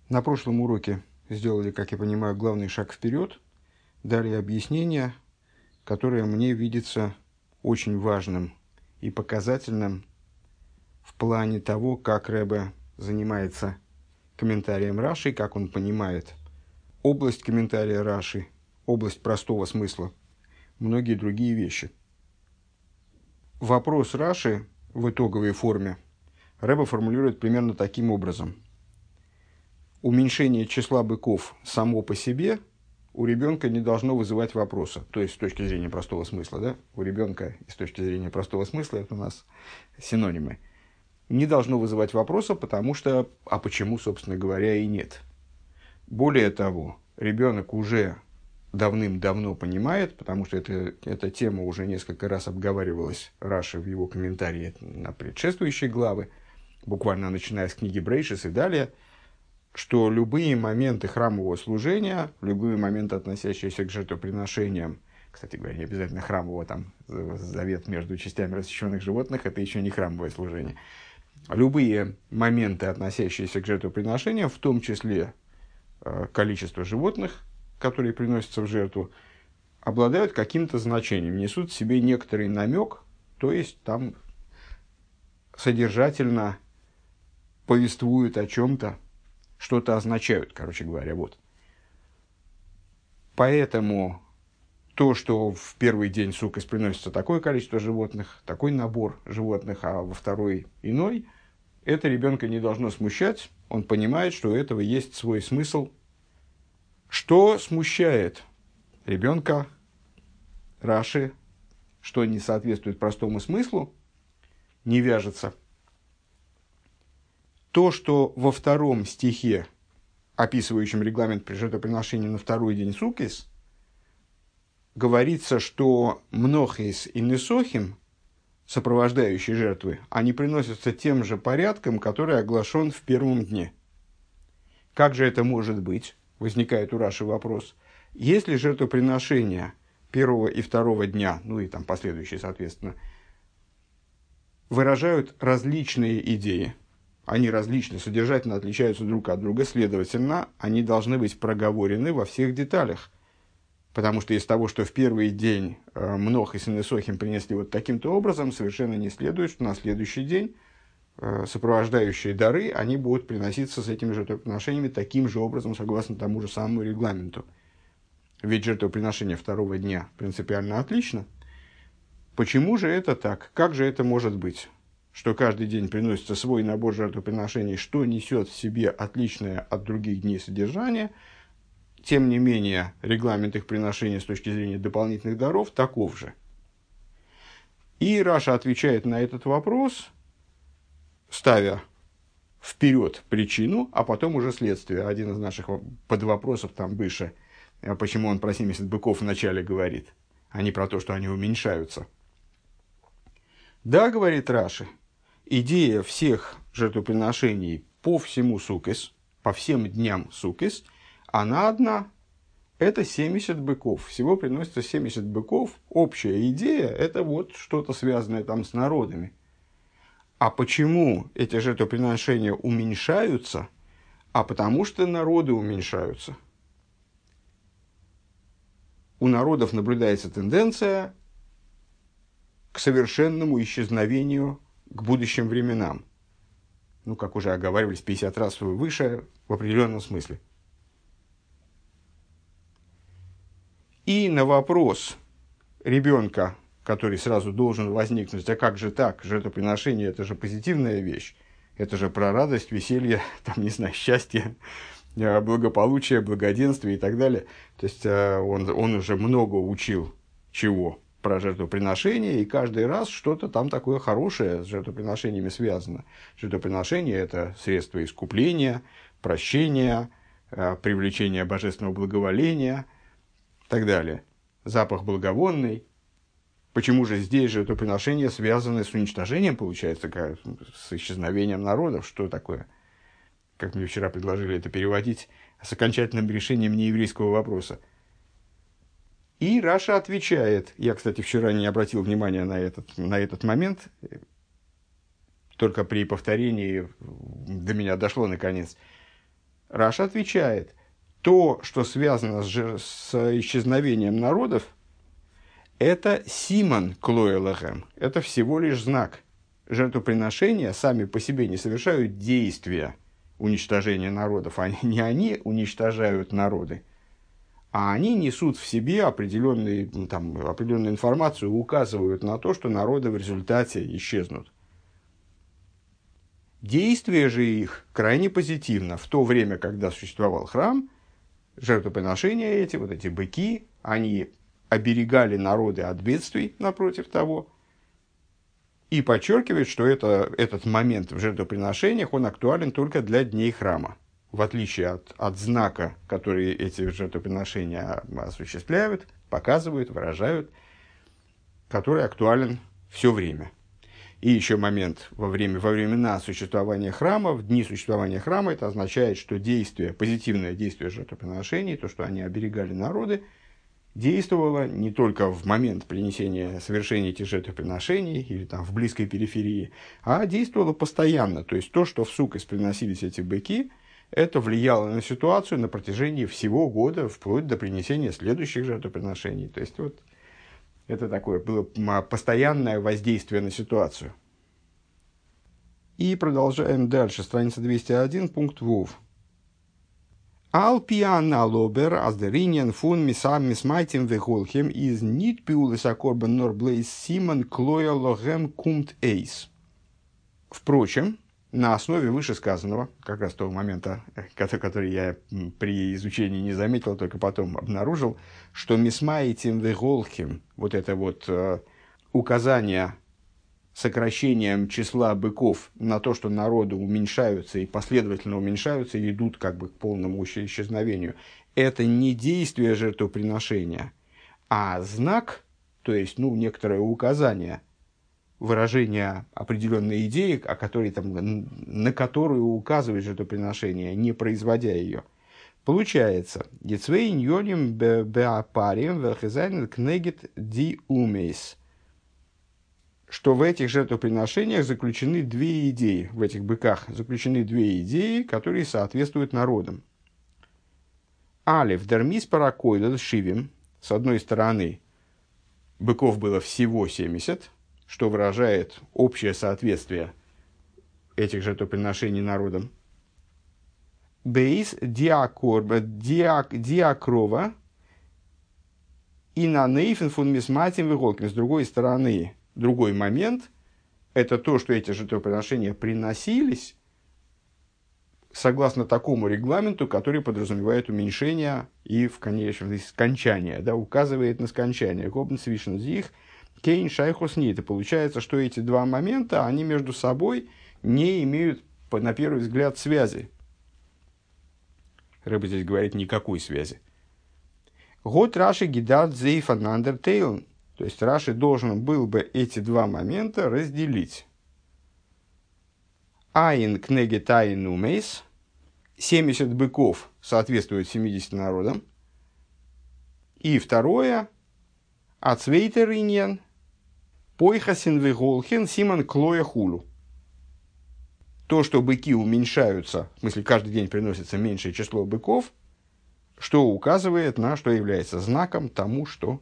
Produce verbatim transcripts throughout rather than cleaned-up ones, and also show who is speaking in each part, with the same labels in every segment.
Speaker 1: На прошлом уроке сделали, как я понимаю, главный шаг вперед, дали объяснение, которое мне видится очень важным и показательным в плане того, как Ребе занимается комментарием Раши, как он понимает область комментария Раши, область простого смысла, многие другие вещи. Вопрос Раши в итоговой форме Ребе формулирует примерно таким образом. Уменьшение числа быков само по себе у ребенка не должно вызывать вопроса. То есть, с точки зрения простого смысла, да? У ребенка и с точки зрения простого смысла это у нас синонимы. Не должно вызывать вопроса, потому что, а почему, собственно говоря, и нет. Более того, ребенок уже давным-давно понимает, потому что это, эта тема уже несколько раз обговаривалась Раши в его комментарии на предшествующие главы, буквально начиная с книги Брейшис и далее, что любые моменты храмового служения, любые моменты, относящиеся к жертвоприношениям, кстати говоря, не обязательно храмового, там, завет между частями рассеченных животных, это еще не храмовое служение. Любые моменты, относящиеся к жертвоприношениям, в том числе э, количество животных, которые приносятся в жертву, обладают каким-то значением, несут в себе некоторый намек, то есть там содержательно повествуют о чем-то, что-то означают, короче говоря, вот. Поэтому то, что в первый день суккос приносится такое количество животных, такой набор животных, а во второй иной, это ребенка не должно смущать. Он понимает, что у этого есть свой смысл. Что смущает ребенка, Раши, что не соответствует простому смыслу, не вяжется. То, что во втором стихе, описывающем регламент при жертвоприношении на второй день суккос, говорится, что мнохис и несохим, сопровождающие жертвы, они приносятся тем же порядком, который оглашен в первом дне. Как же это может быть? Возникает у Раши вопрос. Если жертвоприношения первого и второго дня, ну и там последующие, соответственно, выражают различные идеи, они различны, содержательно отличаются друг от друга, следовательно, они должны быть проговорены во всех деталях. Потому что из того, что в первый день э, Мнохис и Несохим принесли вот таким-то образом, совершенно не следует, что на следующий день э, сопровождающие дары, они будут приноситься с этими жертвоприношениями таким же образом, согласно тому же самому регламенту. Ведь жертвоприношение второго дня принципиально отлично. Почему же это так? Как же это может быть? Что каждый день приносится свой набор жертвоприношений, что несет в себе отличное от других дней содержание. Тем не менее, регламент их приношения с точки зрения дополнительных даров таков же. И Раша отвечает на этот вопрос, ставя вперед причину, а потом уже следствие. Один из наших подвопросов там выше, почему он про семьдесят быков вначале говорит, а не про то, что они уменьшаются. Да, говорит Раши, идея всех жертвоприношений по всему суккос, по всем дням суккос, она одна. Это семьдесят быков. Всего приносится семьдесят быков. Общая идея – это вот что-то связанное там с народами. А почему эти жертвоприношения уменьшаются? А потому что народы уменьшаются. У народов наблюдается тенденция к совершенному исчезновению к будущим временам. Ну, как уже оговаривались пятьдесят раз выше, в определенном смысле. И на вопрос ребенка, который сразу должен возникнуть, а как же так, жертвоприношение – это же позитивная вещь, это же про радость, веселье, там, не знаю, счастье, благополучие, благоденствие и так далее. То есть он, он уже много учил чего про жертвоприношение, и каждый раз что-то там такое хорошее с жертвоприношениями связано. Жертвоприношение – это средство искупления, прощения, привлечения божественного благоволения и так далее. Запах благовонный. Почему же здесь жертвоприношения связаны с уничтожением, получается, как, с исчезновением народов? Что такое? Как мне вчера предложили это переводить с окончательным решением нееврейского вопроса. И Раша отвечает. Я, кстати, вчера не обратил внимания на этот, на этот момент. Только при повторении до меня дошло наконец. Раша отвечает, то, что связано с, жер... с исчезновением народов, это симон клоэлэхэм, это всего лишь знак. Жертвоприношения сами по себе не совершают действия уничтожения народов. Они, не они уничтожают народы, а они несут в себе определенные, там, определенную информацию, указывают на то, что народы в результате исчезнут. Действие же их крайне позитивно. В то время, когда существовал храм, жертвоприношения эти, вот эти быки, они оберегали народы от бедствий, напротив того, и подчеркивает, что это, этот момент в жертвоприношениях, он актуален только для дней храма. В отличие от, от знака, который эти жертвоприношения осуществляют, показывают, выражают, который актуален все время. И еще момент во, время, во времена существования храма, в дни существования храма, это означает, что действие, позитивное действие жертвоприношений, то, что они оберегали народы, действовало не только в момент принесения, совершения этих жертвоприношений или там в близкой периферии, а действовало постоянно. То есть то, что в суккот приносились эти быки, это влияло на ситуацию на протяжении всего года, вплоть до принесения следующих жертвоприношений. То есть вот это такое было постоянное воздействие на ситуацию. И продолжаем дальше. Страница двести один, пункт Вов. Алпиана лобер аздериньян фун мисам мисмайтим веголхем из нит пиулиса корбан норблейс симон клоя логем кумт эйс. Впрочем, на основе вышесказанного, как раз того момента, который я при изучении не заметил, только потом обнаружил, что мисмайтим веголхем, вот это вот э, указание сокращением числа быков на то, что народы уменьшаются и последовательно уменьшаются и идут как бы к полному исчезновению, это не действие жертвоприношения, а знак, то есть ну, некоторое указание, выражение определенной идеи, о которой, там, на которую указывает жертвоприношение, не производя ее. Получается, «Децвей ньоним беапарим вэлхизайн кнегет ди умейс», что в этих жертвоприношениях заключены две идеи, в этих быках заключены две идеи, которые соответствуют народам. Алиф, дермис паракойлел шивим, с одной стороны, быков было всего семьдесят, что выражает общее соответствие этих жертвоприношений народам. Бейс диакорба, диак, диакрова и на нейфен фун мисматим веголкин, с другой стороны, другой момент – это то, что эти жертвоприношения приносились согласно такому регламенту, который подразумевает уменьшение и, в конечном счете, скончание, да, указывает на скончание. Гобн свишен зих, кейн шайхус нит. И получается, что эти два момента, они между собой не имеют, на первый взгляд, связи. Рэбе здесь говорит, никакой связи. Год Раши гидат зейфан андертейлн. То есть Раши должен был бы эти два момента разделить. Айн кнегет айн умейс. семьдесят быков соответствуют семидесяти народам. И второе. Ацвейтер иньян. Пойхасин веголхен симон клоя хулу. То, что быки уменьшаются, в смысле каждый день приносится меньшее число быков, что указывает на, что является знаком тому, что...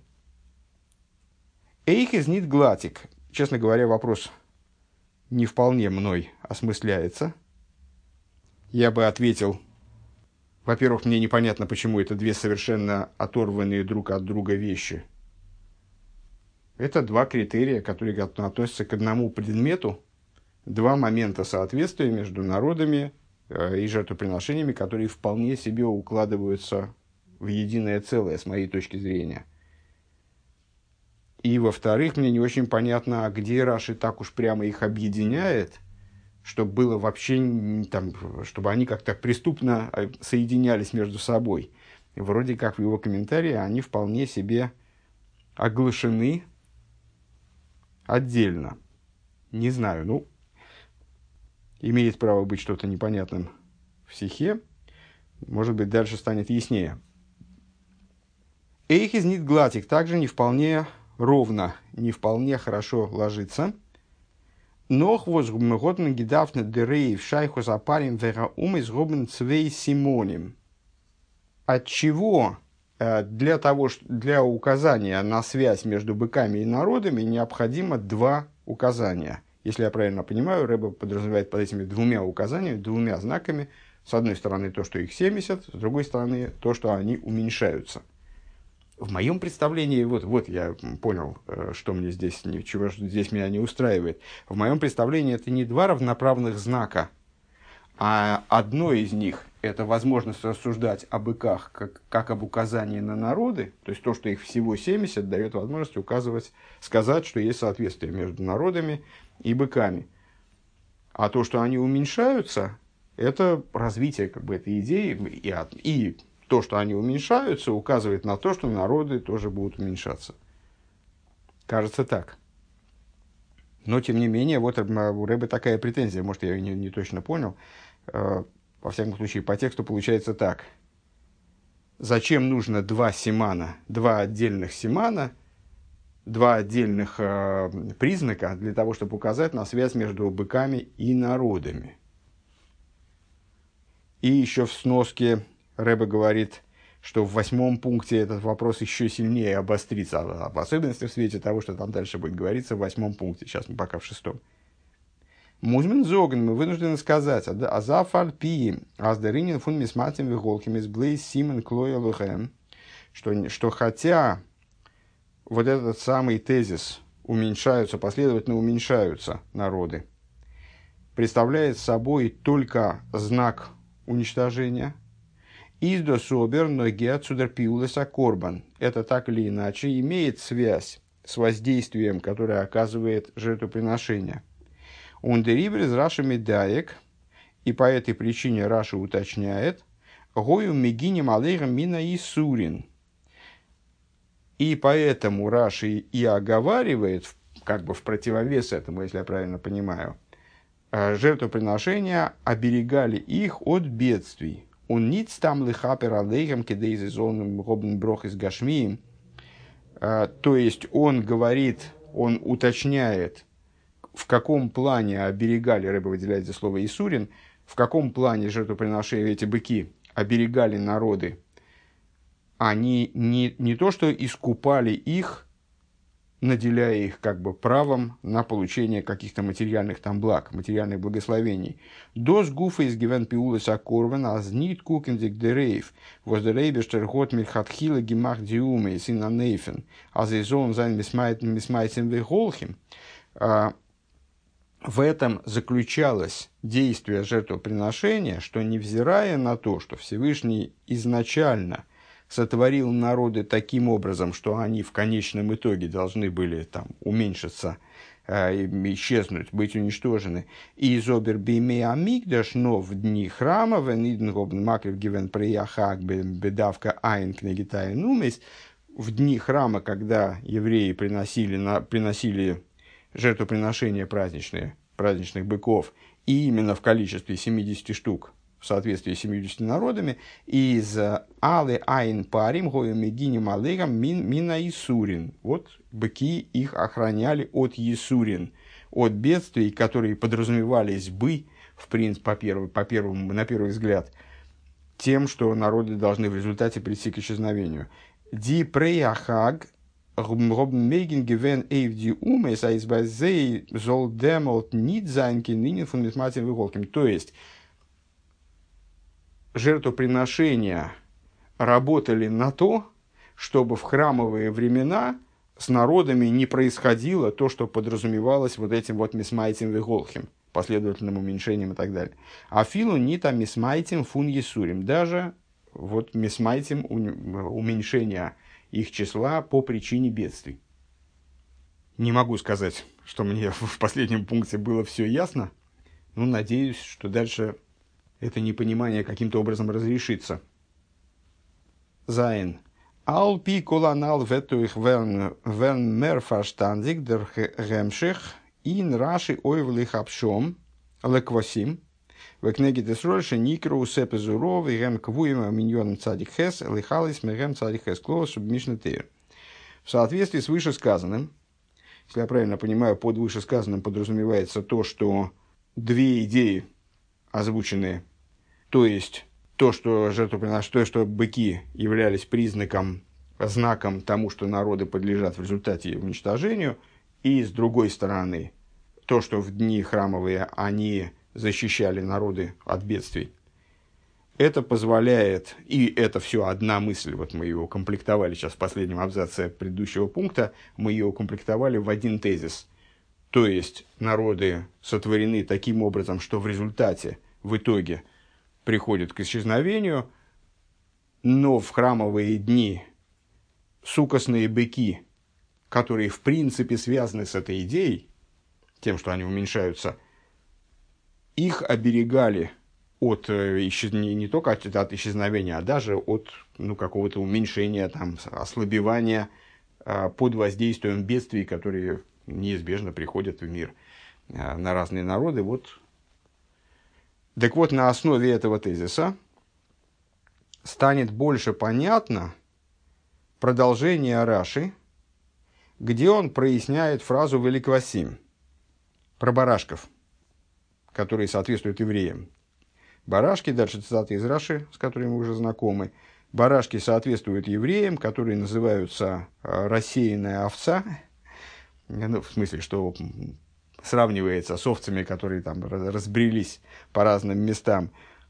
Speaker 1: Эйх из нит глатик. Честно говоря, вопрос не вполне мной осмысляется. Я бы ответил, во-первых, мне непонятно, почему это две совершенно оторванные друг от друга вещи. Это два критерия, которые относятся к одному предмету, два момента соответствия между народами и жертвоприношениями, которые вполне себе укладываются в единое целое, с моей точки зрения. И, во-вторых, мне не очень понятно, где Раши так уж прямо их объединяет, чтобы было вообще, там, чтобы они как-то преступно соединялись между собой. И вроде как в его комментарии они вполне себе оглашены отдельно. Не знаю, ну, имеет право быть что-то непонятным в сихе. Может быть, дальше станет яснее. Эйх из нит глатик также не вполне ровно, не вполне хорошо ложится. Нох возгумготн гидафне дерей в шайху запарим вера ум из губен цвей симоним. Отчего для того, для указания на связь между быками и народами необходимо два указания. Если я правильно понимаю, Рэбе подразумевает под этими двумя указаниями, двумя знаками, с одной стороны то, что их семьдесят, с другой стороны то, что они уменьшаются. В моем представлении, вот, вот я понял, что мне здесь, чего здесь меня не устраивает. В моем представлении это не два равноправных знака, а одно из них – это возможность рассуждать о быках как, как об указании на народы, то есть то, что их всего семьдесят, дает возможность указывать, сказать, что есть соответствие между народами и быками. А то, что они уменьшаются, это развитие как бы, этой идеи, и, от, и то, что они уменьшаются, указывает на то, что народы тоже будут уменьшаться. Кажется так. Но, тем не менее, вот у Рэбе такая претензия, может, я ее не, не точно понял. Во всяком случае, по тексту получается так. Зачем нужно два симана, два отдельных симана, два отдельных э, признака для того, чтобы указать на связь между быками и народами? И еще в сноске Рэбе говорит, что в восьмом пункте этот вопрос еще сильнее обострится, в особенности в свете того, что там дальше будет говориться в восьмом пункте. Сейчас мы пока в шестом. Музмен зоген, мы вынуждены сказать, а за фальпи, аздеринин фун мисматим виголким из блейс симен клоя лухем, что, что хотя вот этот самый тезис уменьшаются, последовательно уменьшаются народы, представляет собой только знак уничтожения, издо собер ноге цудер пиулеса корбан. Это так или иначе имеет связь с воздействием, которое оказывает жертвоприношение. Ундерибр из Раши медаек, и по этой причине Раши уточняет, гою мегинем алейхам мина и сурин. И поэтому Раши и оговаривает, как бы в противовес этому, если я правильно понимаю, жертвоприношения оберегали их от бедствий. Он ниц там лихапер алейхам кидейзи зоном гобн брох из гашмием. То есть он говорит, он уточняет, в каком плане оберегали, Рэбе выделяет здесь слово «исурин», в каком плане жертвоприношения эти быки оберегали народы. Они не, не то, что искупали их, наделяя их как бы правом на получение каких-то материальных там благ, материальных благословений. «Дос гуфа из гивен пиулес акорвен, аз нит кукендик дерейв, воздерейбештер гот мильхатхила гимах диуме, сина нейфен, аз изон зайн мисмайтем вехолхим». В этом заключалось действие жертвоприношения, что, невзирая на то, что Всевышний изначально сотворил народы таким образом, что они в конечном итоге должны были там, уменьшиться, э, исчезнуть, быть уничтожены, и из обербиме амигдаш, но в дни храма, вениднгобн макрив гивен прияхак бедавка айн кнегитай нумес, в дни храма, когда евреи приносили, на, приносили жертвоприношения праздничные, праздничных быков, и именно в количестве семидесяти штук, в соответствии с семьюдесятью народами, из алы айн парим гою мегиним алейхам мина исурин. Вот быки их охраняли от исурин, от бедствий, которые подразумевались бы, в принципе, по первому, по первому, на первый взгляд, тем, что народы должны в результате прийти к исчезновению. Ди преяхаг то есть, жертвоприношения работали на то, чтобы в храмовые времена с народами не происходило то, что подразумевалось вот этим вот мисмайтим веголхим, последовательным уменьшением и так далее. А филу нита мисмайтим фун есурим, даже вот мисмайтим уменьшения их числа по причине бедствий. Не могу сказать, что мне в последнем пункте было все ясно, но надеюсь, что дальше это непонимание каким-то образом разрешится. Зайн. Алпи коланал ветуих вен мер фарштандик дер гемших ин раши ойвлих апшом леквасим в книге Десрольша Никру Усепе Зуров и Гем Квуема Миньон Цадик Хес Лихалис Мегем Цадик Хес Клоус Субмишнетейр. В соответствии с вышесказанным, Если я правильно понимаю, под вышесказанным подразумевается то, что две идеи озвученные, то есть то, что жертвоприношение, то, что быки являлись признаком, знаком тому, что народы подлежат в результате уничтожению, и с другой стороны, то, что в дни храмовые они защищали народы от бедствий. Это позволяет, и это все одна мысль, вот мы ее укомплектовали сейчас в последнем абзаце предыдущего пункта, мы ее укомплектовали в один тезис. То есть народы сотворены таким образом, что в результате, в итоге, приходят к исчезновению, но в храмовые дни сукосные быки, которые в принципе связаны с этой идеей, тем, что они уменьшаются, их оберегали от исчезновения, не только от, от исчезновения, а даже от ну, какого-то уменьшения, там, ослабевания а, под воздействием бедствий, которые неизбежно приходят в мир а, на разные народы. Вот. Так вот, на основе этого тезиса станет больше понятно продолжение Раши, где он проясняет фразу «великвасим» про барашков, которые соответствуют евреям. Барашки, дальше цитаты из Раши, с которыми мы уже знакомы. Барашки соответствуют евреям, которые называются рассеянная овца. Ну, в смысле, что сравнивается с овцами, которые там разбрелись по разным местам.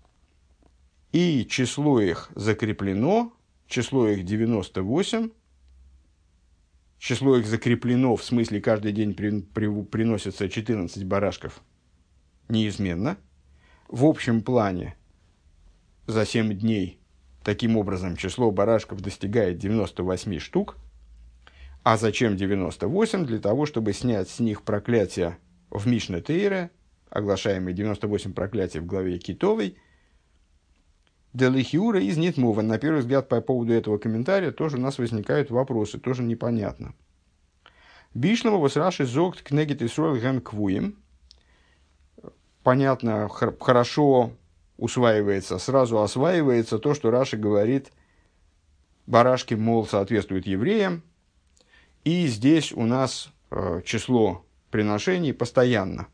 Speaker 1: И число их закреплено, число их девяносто восемь. Число их закреплено, в смысле, каждый день при, при, приносится четырнадцать барашков неизменно. В общем плане за семь дней таким образом число барашков достигает девяносто восемь штук. А зачем девяносто восемь? Для того, чтобы снять с них проклятие в Мишне Тейре, оглашаемые девяносто восемь проклятий в главе Китовой. Делихиура из Нитмува. На первый взгляд, по поводу этого комментария тоже у нас возникают вопросы, тоже непонятно. Бишлама восраши зогт кнегит Исроэл гэм квуем. Понятно, хорошо усваивается, сразу осваивается то, что Раши говорит, барашки, мол, соответствуют евреям, и здесь у нас э, число приношений постоянно.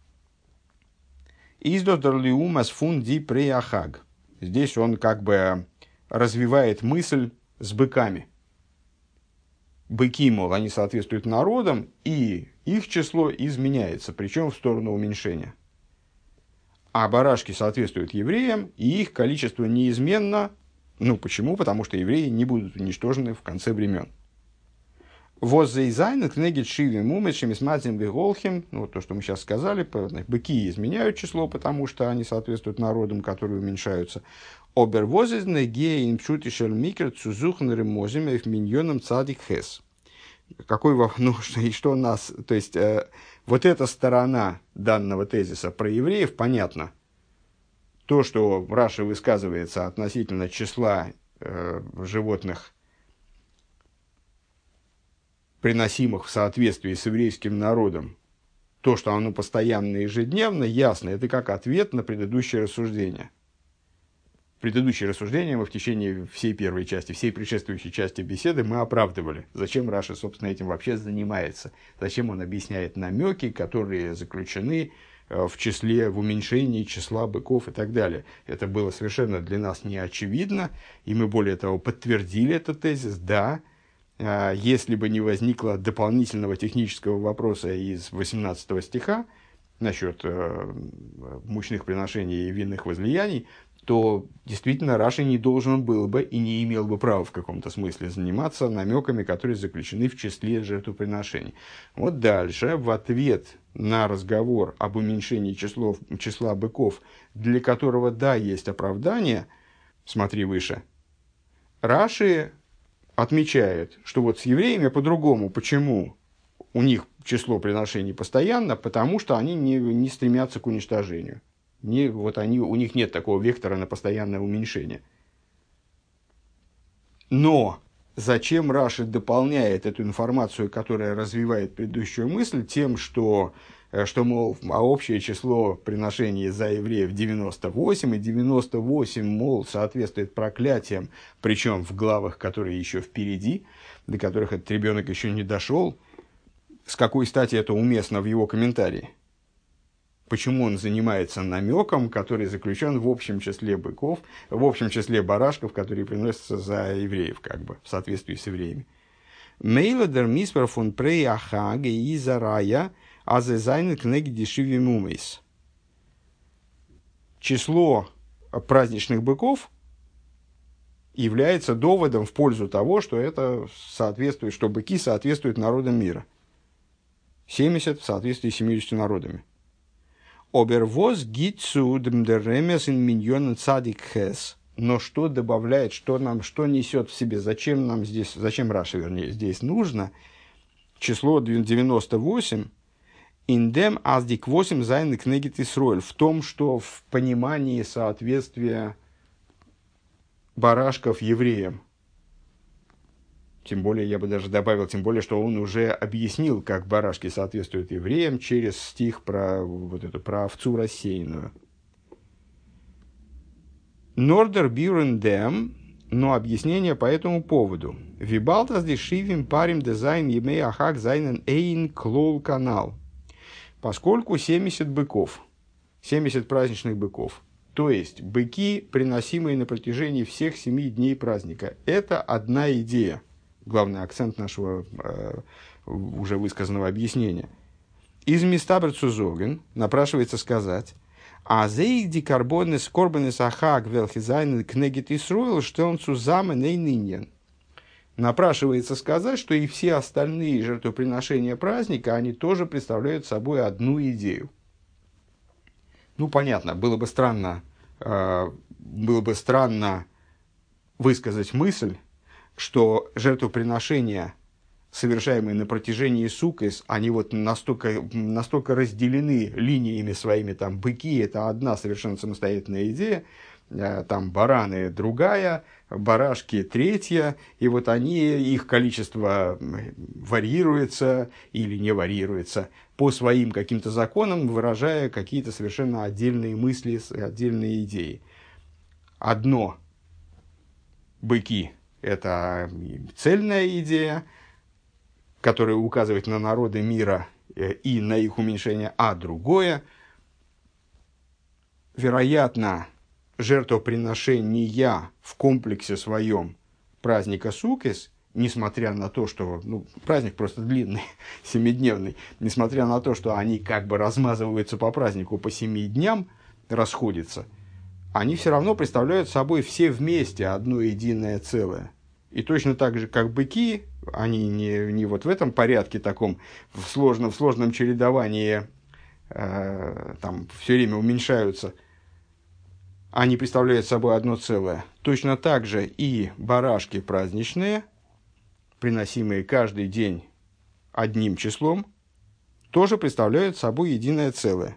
Speaker 1: Издодарлиумас фунди преахаг. Здесь он как бы развивает мысль с быками. Быки, мол, они соответствуют народам, и их число изменяется, причем в сторону уменьшения. А барашки соответствуют евреям, и их количество неизменно. Ну, почему? Потому что евреи не будут уничтожены в конце времен. Воззейзайн кнегит шиви мумешем сматим беголхим. Вот то, что мы сейчас сказали. Быки изменяют число, потому что они соответствуют народам, которые уменьшаются. Обервозезне геин пшутишел микер цузухн ремозим миньоном цадик хес. Какой, ну, что, что у нас, то есть, э, вот эта сторона данного тезиса про евреев, понятно. То, что в Раши высказывается относительно числа э, животных, приносимых в соответствии с еврейским народом, то, что оно постоянно и ежедневно, ясно, это как ответ на предыдущее рассуждение. Предыдущие рассуждения мы в течение всей первой части, всей предшествующей части беседы мы оправдывали. Зачем Раши, собственно, этим вообще занимается? Зачем он объясняет намеки, которые заключены в числе, в уменьшении числа быков и так далее. Это было совершенно для нас не очевидно, и мы, более того, подтвердили этот тезис. Да, если бы не возникло дополнительного технического вопроса из восемнадцатого стиха насчет мучных приношений и винных возлияний, то действительно Раши не должен был бы и не имел бы права в каком-то смысле заниматься намеками, которые заключены в числе жертвоприношений. Вот дальше, в ответ на разговор об уменьшении числов, числа быков, для которого, да, есть оправдание, смотри выше, Раши отмечает, что вот с евреями по-другому. Почему? У них число приношений постоянно, потому что они не, не стремятся к уничтожению. Не, вот они, у них нет такого вектора на постоянное уменьшение. Но зачем Раши дополняет эту информацию, которая развивает предыдущую мысль, тем, что, что мол, а общее число приношений за евреев девяносто восемь, и девяносто восемь, мол, соответствует проклятиям, причем в главах, которые еще впереди, до которых этот ребенок еще не дошел. с какой стати это уместно в его комментарии? Почему он занимается намеком, который заключен в общем числе быков, в общем числе барашков, которые приносятся за евреев, как бы, в соответствии с евреями. Мейлодер миспер фон прей ахаге и зарая азезайн кнеги дешиви мумейс. Число праздничных быков является доводом в пользу того, что это соответствует, что быки соответствуют народам мира. семьдесят в соответствии с семьюдесятью народами. Обервоз гитсу дмдеремес ин миньон цадик хэс. Но что добавляет, что нам, что несет в себе, зачем нам здесь, зачем Раши, вернее, здесь нужно число девяносто восемь, индем аздик восемь зайн кнегит Исроэль, в том, что в понимании соответствия барашков евреям. Тем более, я бы даже добавил, тем более, что он уже объяснил, как барашки соответствуют евреям через стих про, вот эту, про овцу рассеянную. Нордер бюрен дем, но объяснение по этому поводу. Вибалтас дешивим парим дизайн емей ахак зайнен эйн клол канал. Поскольку семьдесят быков, семьдесят праздничных быков, то есть быки, приносимые на протяжении всех семи дней праздника, это одна идея. Главный акцент нашего э, уже высказанного объяснения. Из места Брцузоген напрашивается сказать, а зейди карбоны скорбаны сахак велхизайн кнегит Исруэл, что он сузамен и нынен. Напрашивается сказать, что и все остальные жертвоприношения праздника, они тоже представляют собой одну идею. Ну, понятно, было бы странно, э, было бы странно высказать мысль, что жертвоприношения, совершаемые на протяжении суккос, они вот настолько, настолько разделены линиями своими, там, быки – это одна совершенно самостоятельная идея, там, бараны – другая, барашки – третья, и вот они, их количество варьируется или не варьируется по своим каким-то законам, выражая какие-то совершенно отдельные мысли, отдельные идеи. Одно – быки – это цельная идея, которая указывает на народы мира и на их уменьшение, а другое, вероятно, жертвоприношения в комплексе своем праздника Суккос, несмотря на то, что ну, праздник просто длинный, семидневный, несмотря на то, что они как бы размазываются по празднику по семи дням, расходятся, они все равно представляют собой все вместе одно единое целое. И точно так же, как быки, они не, не вот в этом порядке таком, в сложном, в сложном чередовании э, там все время уменьшаются, они представляют собой одно целое. Точно так же и барашки праздничные, приносимые каждый день одним числом, тоже представляют собой единое целое.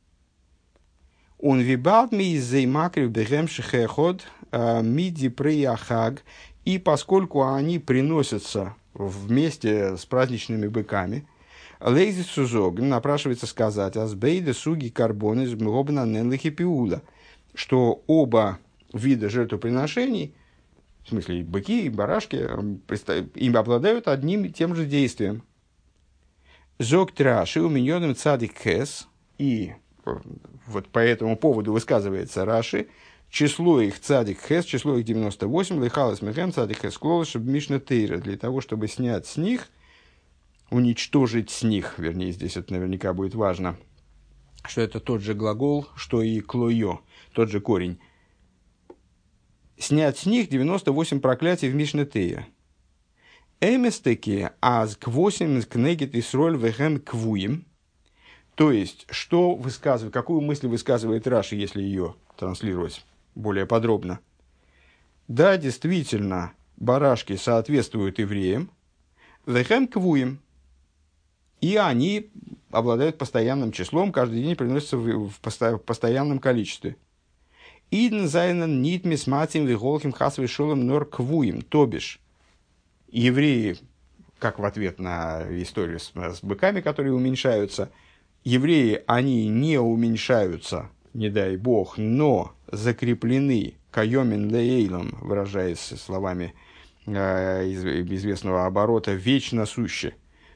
Speaker 1: Он вибалт ми зеймакрив бегем шехеход миди прияхаг. И поскольку они приносятся вместе с праздничными быками, лейзи сузог напрашивается сказать азбейда суги карбоны из мгобна ненлихи пиула, что оба вида жертвоприношений, в смысле и быки, и барашки, им обладают одним и тем же действием. Зог траши уменьенным цадик хэс, и вот по этому поводу высказывается Раши, число их цадик хэс, число их девяносто восемь, лихалас мехем цадик хэс клолы, чтобы мишна тейра, для того, чтобы снять с них, уничтожить с них, вернее, здесь это наверняка будет важно, что это тот же глагол, что и клойо, тот же корень. Снять с них девяносто восемь проклятий в мишне тейра. Эместеки аз к восемь кнегит Исроэль вехем квуим. То есть, что высказывает, какую мысль высказывает Раши, если ее транслировать более подробно. Да, действительно, барашки соответствуют евреям, вехем квуим, и они обладают постоянным числом, каждый день приносятся в, в, посто, в постоянном количестве. Идн зайнен нит мисматим виголхим хасвей шолом нор квуим, то бишь, евреи, как в ответ на историю с, с быками, которые уменьшаются, евреи, они не уменьшаются, не дай бог, но закреплены кайомин лейлом, выражаясь словами э, из, известного оборота, вечно суще.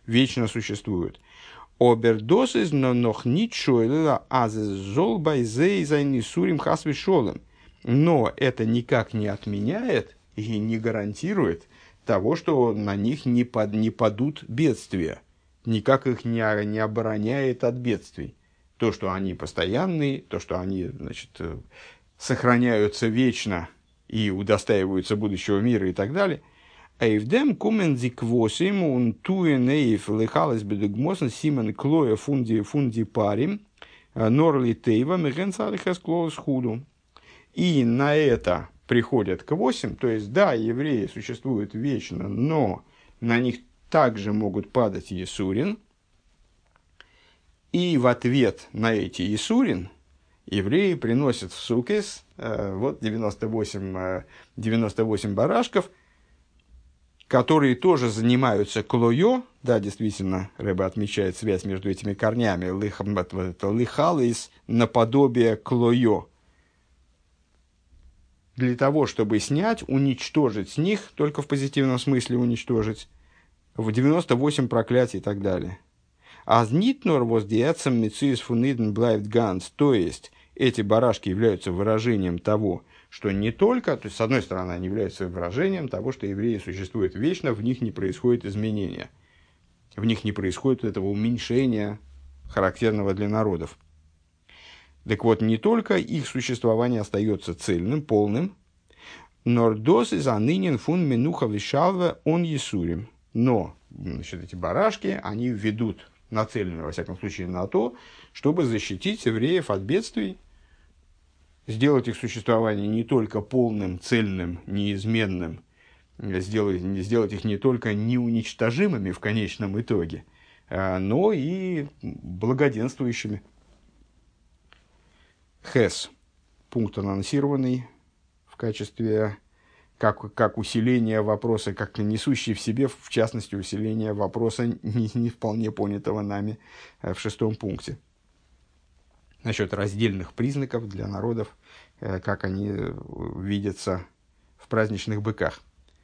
Speaker 1: вечно существуют. Обердосис, но нох ничойлила, а зол байзей зайни сурим хасви шолем. Но это никак не отменяет и не гарантирует того, что на них не, под, не падут бедствия. Никак их не, не обороняет от бедствий. То, что они постоянные, то, что они, значит, сохраняются вечно и удостаиваются будущего мира и так далее. Эйвдем кумен зиквосим ун туенеев лихалес бедугмосен симен клоя фунди фунди парим норли тейва мегенцалихас клоус худу. И на это приходят к восемь, то есть, да, евреи существуют вечно, но на них также могут падать есурин. И в ответ на эти есурин евреи приносят в сукес э, вот девяносто восемь, э, девяносто восемь барашков, которые тоже занимаются клойо. Да, действительно, Рэбе отмечает связь между этими корнями. Лихалис наподобие клойо. Для того, чтобы снять, уничтожить с них, только в позитивном смысле уничтожить, в девяносто восемь проклятий и так далее. Азнитнор воздиятсам митсуис фуниден блайвд ганс. То есть, эти барашки являются выражением того, что не только, то есть, с одной стороны, они являются выражением того, что евреи существуют вечно, в них не происходит изменения. В них не происходит этого уменьшения, характерного для народов. Так вот, не только их существование остается цельным, полным, нордос из анынен фун менуха вишалва он есурим. Но, значит, эти барашки, они ведут нацелены, во всяком случае, на то, чтобы защитить евреев от бедствий, сделать их существование не только полным, цельным, неизменным, сделать, сделать их не только неуничтожимыми в конечном итоге, но и благоденствующими. Хес. Пункт анонсированный в качестве, как, как усиление вопроса, как несущий в себе, в частности, усиление вопроса, не, не вполне понятого нами в шестом пункте. Насчет раздельных признаков для народов, как они видятся в праздничных быках.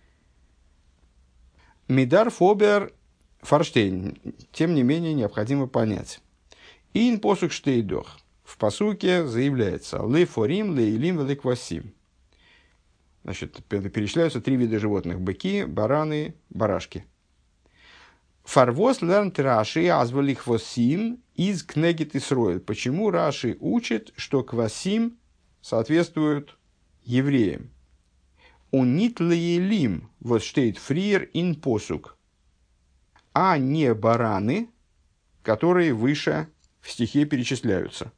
Speaker 1: Мидар фобер форштейн. Тем не менее, необходимо понять. Ин посук штейдох. В пасуке заявляется «Ле форим, ле илим, ле квасим». Значит, перечисляются три вида животных – быки, бараны, барашки. «Фарвос лернт Раши азвали хвосим из кнегит Исроэль». Почему Раши учит, что квасим соответствуют евреям? «Унит ле илим, вот штейт фриер ин посук». А не бараны, которые выше в стихе перечисляются.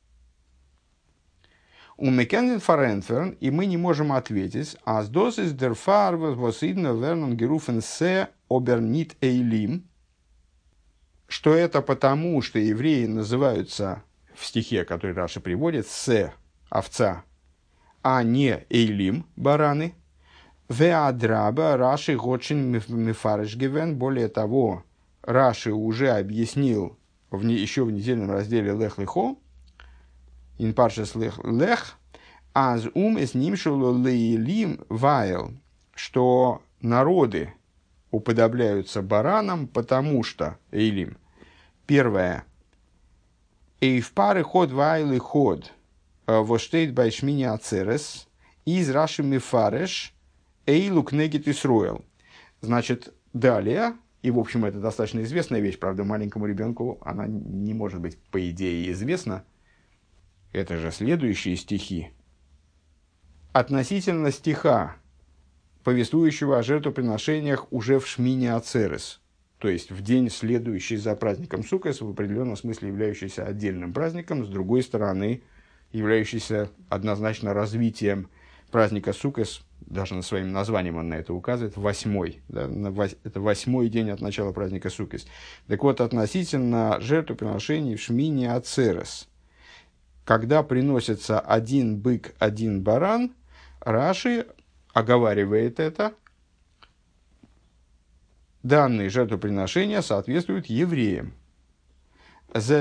Speaker 1: У Мекензен Фаренферн, и мы не можем ответить, а с досис дер фарвес восидна вернон геруфен се обернит эйлим, что это потому, что евреи называются в стихе, который Раши приводит, се овца, а не эйлим бараны. Веадраба Раши гочин мифареш гивен. Более того, Раши уже объяснил в не, еще в недельном разделе Лех Лехо, ин паршас лех, аз ум эс нимшуло лейлим вайл, что народы уподобляются баранам, потому что, эйлим, первое, эйв пары ход вайл и ход, воштейт байшмини ацерес, из раши мифареш, эйлу кнегит Исроэл. Значит, далее, и, в общем, это достаточно известная вещь, правда, маленькому ребенку она не может быть, по идее, известна. Это же следующие стихи. Относительно стиха, повествующего о жертвоприношениях уже в Шмине Ацерес, то есть в день, следующий за праздником Суккос, в определенном смысле являющийся отдельным праздником, с другой стороны, являющийся однозначно развитием праздника Суккос, даже на своим названием он на это указывает, восьмой. Да, это восьмой день от начала праздника Суккос. Так вот, относительно жертвоприношений в Шмине Ацерес, когда приносится один бык, один баран, Раши оговаривает это. Данные жертвоприношения соответствуют евреям. То есть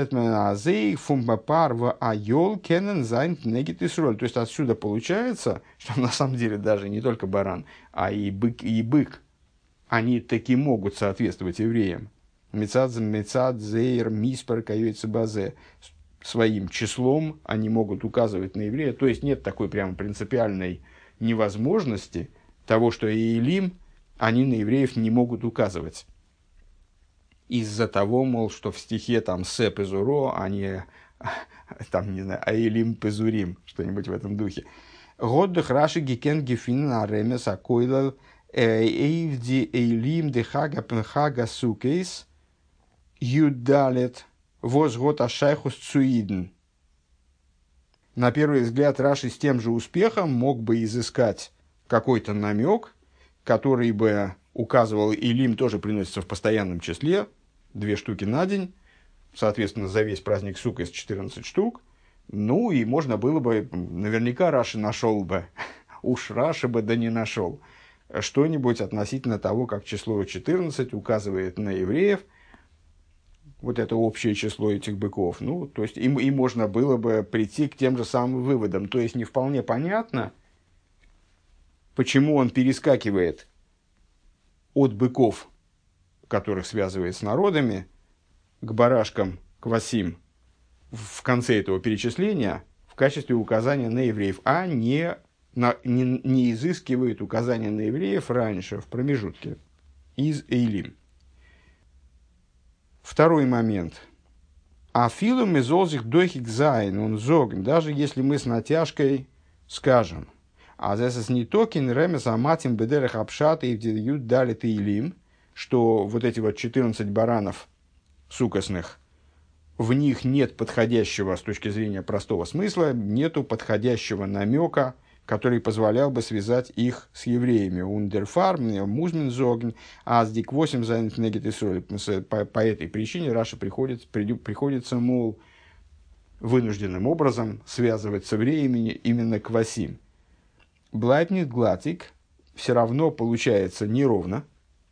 Speaker 1: отсюда получается, что на самом деле даже не только баран, а и бык, и бык, они таки могут соответствовать евреям. Мецад мецад зейр миспар каюется базе. Своим числом они могут указывать на еврея. То есть нет такой прямо принципиальной невозможности того, что Эйлим, они на евреев не могут указывать. Из-за того, мол, что в стихе там «се пезуро», а не, там, не знаю, «аэлим пезурим», что-нибудь в этом духе. «Годдах раши гикен гефин на ремес акойлал эйвди эйлим де хага пенхага сукейс юдалет возгод ашайхус цуиден». На первый взгляд Раши с тем же успехом мог бы изыскать какой-то намек, который бы указывал, Эйлим тоже приносится в постоянном числе, две штуки на день, соответственно, за весь праздник Суккот четырнадцать штук. Ну, и можно было бы, наверняка Раши нашел бы, уж Раши бы да не нашел, что-нибудь относительно того, как число четырнадцать указывает на евреев, вот это общее число этих быков. Ну, то есть, им, и можно было бы прийти к тем же самым выводам. То есть, не вполне понятно, почему он перескакивает от быков, которых связывает с народами, к барашкам, к васим, в конце этого перечисления в качестве указания на евреев, а не, на, не, не изыскивает указания на евреев раньше, в промежутке, из Эйлим. Второй момент. А филум из олзих дойхик зайн, он зогн, даже если мы с натяжкой скажем, а здесь не токин ремес аматим бедерах апшат и вдеют дали Эйлим, что вот эти вот четырнадцать баранов сукосных, в них нет подходящего, с точки зрения простого смысла, нету подходящего намека, который позволял бы связать их с евреями. Ундерфарм, музминзогн, аздик восемь занят негет Исроль. По, по этой причине Раши приходится, приходится, мол, вынужденным образом связывать с евреями именно квасим. Блайпнит глатик все равно получается неровно.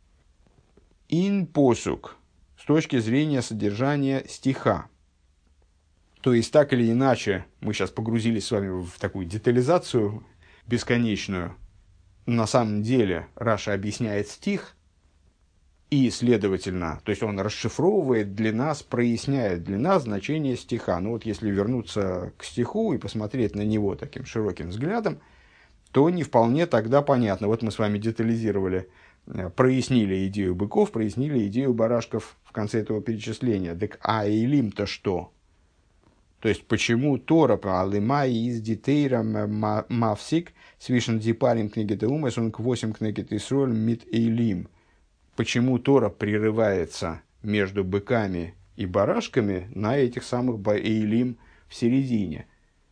Speaker 1: Ин посук с точки зрения содержания стиха. То есть, так или иначе, мы сейчас погрузились с вами в такую детализацию бесконечную. На самом деле, Раша объясняет стих, и, следовательно, то есть он расшифровывает для нас, проясняет для нас значение стиха. Ну вот если вернуться к стиху и посмотреть на него таким широким взглядом, то не вполне тогда понятно. Вот мы с вами детализировали, прояснили идею быков, прояснили идею барашков в конце этого перечисления. Так а Эйлим-то что? То есть, почему Тора про Алимай из Дитейра Мавсик свишен Дипарим книгет Умес, он к восемь книгет Исроль мит Эйлим? Почему Тора прерывается между быками и барашками на этих самых Эйлим в середине?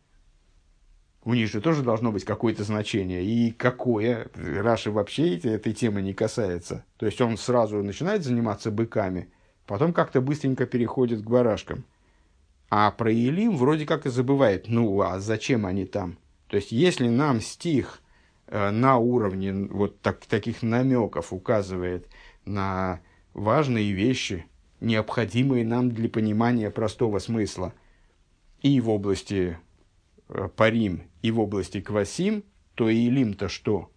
Speaker 1: У них же тоже должно быть какое-то значение. И какое? Раши вообще этой темы не касается. То есть, он сразу начинает заниматься быками, потом как-то быстренько переходит к барашкам. А про Эйлим вроде как и забывает. Ну, а зачем они там? То есть, если нам стих э, на уровне вот так, таких намеков указывает на важные вещи, необходимые нам для понимания простого смысла, и в области э, парим, и в области квасим, то Эйлим-то что?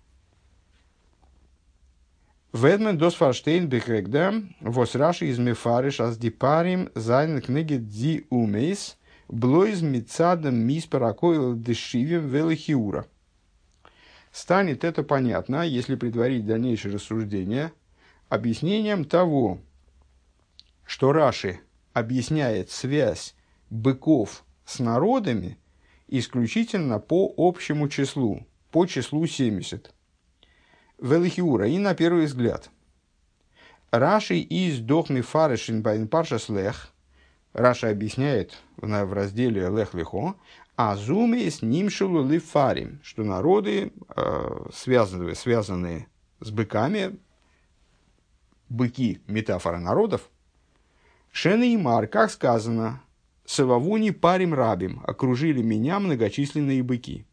Speaker 1: Ведмен дос фарштейн бекрегда вос Раши из мефариш аз дипарим зайн книги ди умейс блоиз мицадам миспаракоил дешивим велихиура. Станет это понятно, если предварить дальнейшее рассуждение объяснением того, что Раши объясняет связь быков с народами исключительно по общему числу, по числу семьдесят. Велихиура, и на первый взгляд. Раши из дохми фаришин байн паршас лех. Раши объясняет в, в разделе лех лехо, а зуми с ним шелу лифарим, что народы, э, связанные, связанные с быками, быки, метафора народов, шены и мар, как сказано, сававуни парим рабим, окружили меня многочисленные быки.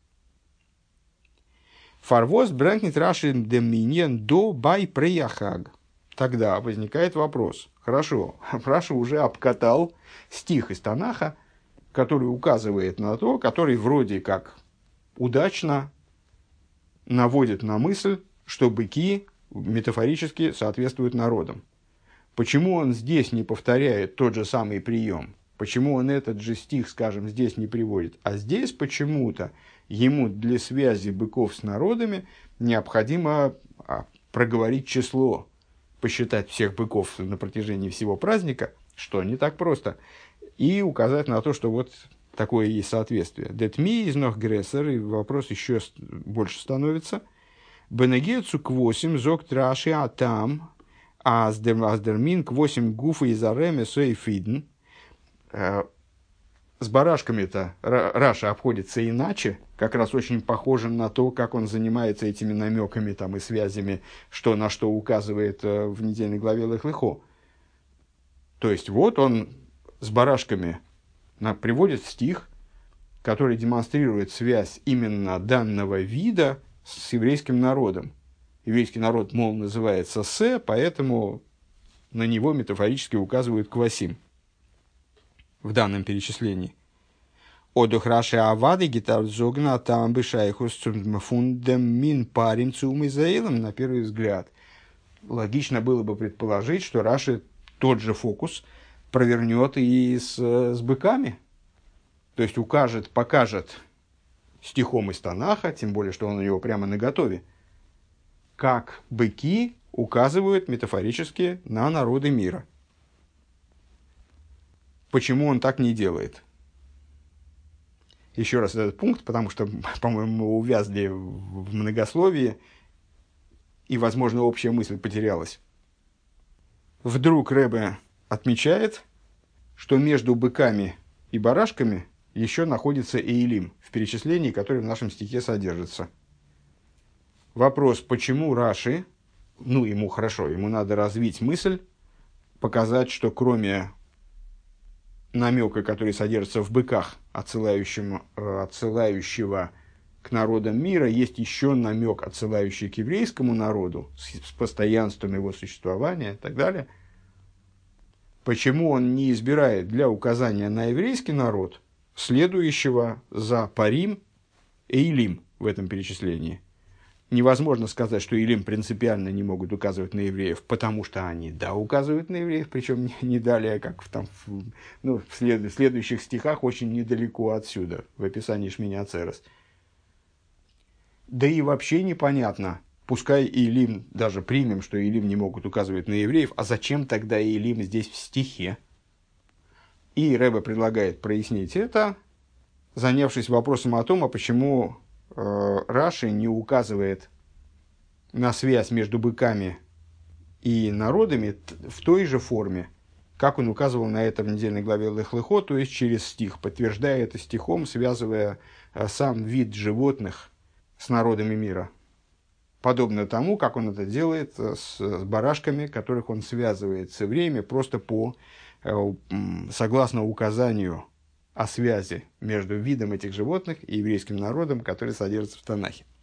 Speaker 1: Фарвоз брэнкнет Раши деминьен до бай преяхаг. Тогда возникает вопрос. Хорошо, Раша уже обкатал стих из Танаха, который указывает на то, который вроде как удачно наводит на мысль, что быки метафорически соответствуют народам. Почему он здесь не повторяет тот же самый прием? Почему он этот же стих, скажем, здесь не приводит? А здесь почему-то ему для связи быков с народами необходимо проговорить число, посчитать всех быков на протяжении всего праздника, что не так просто, и указать на то, что вот такое есть соответствие. Детми из Нохгрессер, и вопрос еще больше становится. Бенегецу к восемь, зок траши, а там, аздермин к восемь гуфа из ареме соэфидн. С барашками-то Раша обходится иначе, как раз очень похоже на то, как он занимается этими намеками там, и связями, что на что указывает в недельной главе Лех Лехо. То есть вот он с барашками приводит стих, который демонстрирует связь именно данного вида с еврейским народом. Еврейский народ, мол, называется Се, поэтому на него метафорически указывают квасим в данном перечислении. Одух Раши Авады гитар зогна там бышайхус фундем мин парим цум изаилом, на первый взгляд. Логично было бы предположить, что Раши тот же фокус провернет и с, с быками. То есть укажет, покажет стихом из Танаха, тем более, что он у него прямо наготове, как быки указывают метафорически на народы мира. Почему он так не делает? Еще раз этот пункт, потому что, по-моему, мы увязли в многословии, и, возможно, общая мысль потерялась. Вдруг Ребе отмечает, что между быками и барашками еще находится Эйлим в перечислении, которое в нашем стихе содержится. Вопрос, почему Раши, ну, ему хорошо, ему надо развить мысль, показать, что кроме намека, который содержится в быках, отсылающего, отсылающего к народам мира, есть еще намек, отсылающий к еврейскому народу, с, с постоянством его существования и так далее. Почему он не избирает для указания на еврейский народ следующего за парим Эйлим в этом перечислении? Невозможно сказать, что Илим принципиально не могут указывать на евреев, потому что они, да, указывают на евреев, причем не, не далее, как в, там, в, ну, в, след, в следующих стихах, очень недалеко отсюда, в описании Шмини Ацерес. Да и вообще непонятно, пускай Илим, даже примем, что Илим не могут указывать на евреев, а зачем тогда Илим здесь в стихе? И Ребе предлагает прояснить это, занявшись вопросом о том, а почему Раши не указывает на связь между быками и народами в той же форме, как он указывал на это в недельной главе Лех Лехо, то есть через стих, подтверждая это стихом, связывая сам вид животных с народами мира. Подобно тому, как он это делает с, с барашками, которых он связывает с евреями, просто по, согласно указанию о связи между видом этих животных и еврейским народом, который содержится в Танахе.